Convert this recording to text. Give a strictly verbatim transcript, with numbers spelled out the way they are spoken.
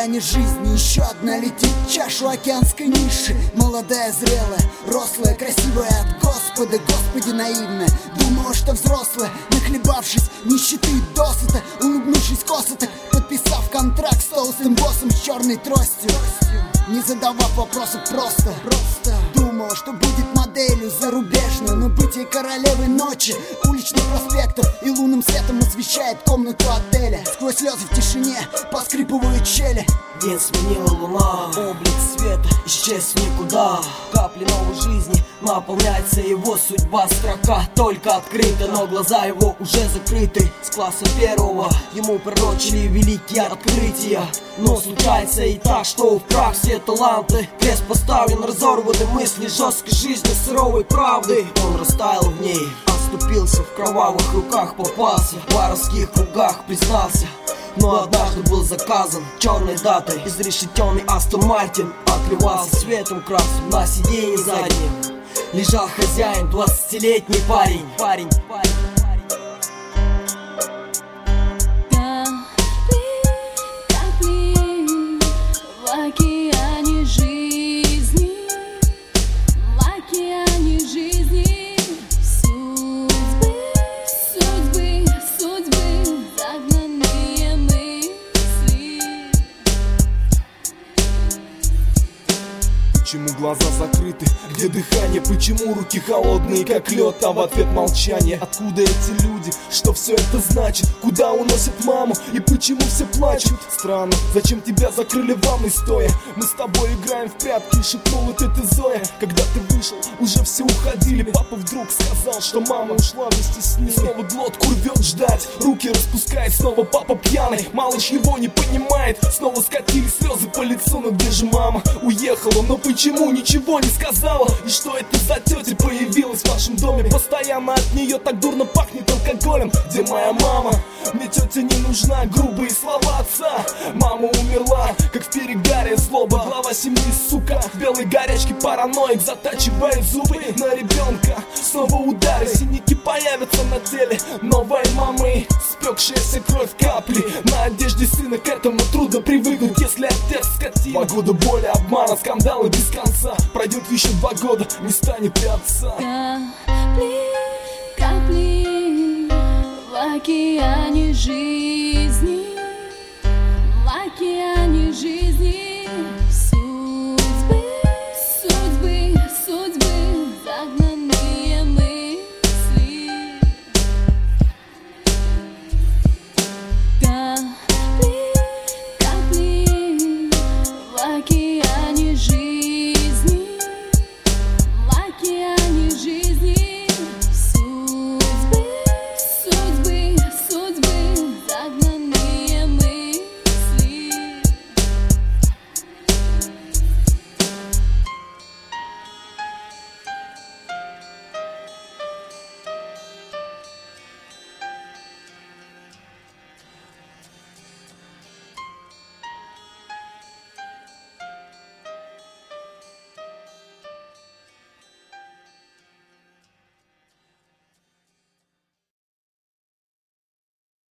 океане жизни еще одна летит в чашу океанской ниши. Молодая, зрелая, рослая, красивая от Господа, Господи наивная. Думала, что взрослая, нахлебавшись нищеты досыта, улыбнувшись косо так, подписав контракт с толстым боссом с черной тростью, не задавав вопросов, просто, просто думала, что будет моделью зарубежной, но быть ей королевой ночи, уличных проспектов и лунным светом освещает комнату отеля. Сквозь слезы в тишине поскрипывают щели. День сменила луна, облик света исчез никуда. Капли новой жизни, наполняется его судьба. Строка только открыта, но глаза его уже закрыты. С класса первого ему пророчили великие открытия. Но случается и так, что в прах все таланты. Крест поставлен, разорваны мысли жесткой жизни, суровой правды. Он растаял в ней, оступился, в кровавых руках попался, в воровских кругах признался. Но однажды был заказан черной датой изрешетенный Астон Мартин. Отливался светом красным на сиденье заднем. Лежал хозяин, двадцатилетний парень. Парень, парень. Почему глаза закрыты, где дыхание? Почему руки холодные, как лед, а в ответ молчание? Откуда эти люди? Что все это значит? Куда уносят маму? И почему все плачут? Странно, зачем тебя закрыли в ванной стоя? Мы с тобой играем в прятки, шепнула ты ты Зоя. Когда ты вышел, уже все уходили. Папа вдруг сказал, что мама ушла вместе с ним. Снова глотку рвет ждать, руки распускает. Снова папа пьяный, малыш его не понимает. Снова скатились слезы по лицу, но где же мама? Уехала, но почему? Почему ничего не сказала? И что это за тетя появилась в вашем доме? Постоянно от нее так дурно пахнет алкоголем. Где моя мама? Мне тетя не нужна. Грубые слова отца. Мама умерла, как в перегаре злоба. Глава семьи, сука, в белой горячке параноик. Затачивает зубы на ребенка. Снова удары, синяки появятся на теле новой мамы. Спекшаяся кровь капли на одежде сына. К этому трудно привыкнуть, если отец скотина. Два года боли, обмана, скандалы без конца. Пройдет еще два года, не станет и отца. Капли, капли в океане жизни, в океане жизни. Судьбы, судьбы, судьбы, загнанные мысли. Капли, капли в океане.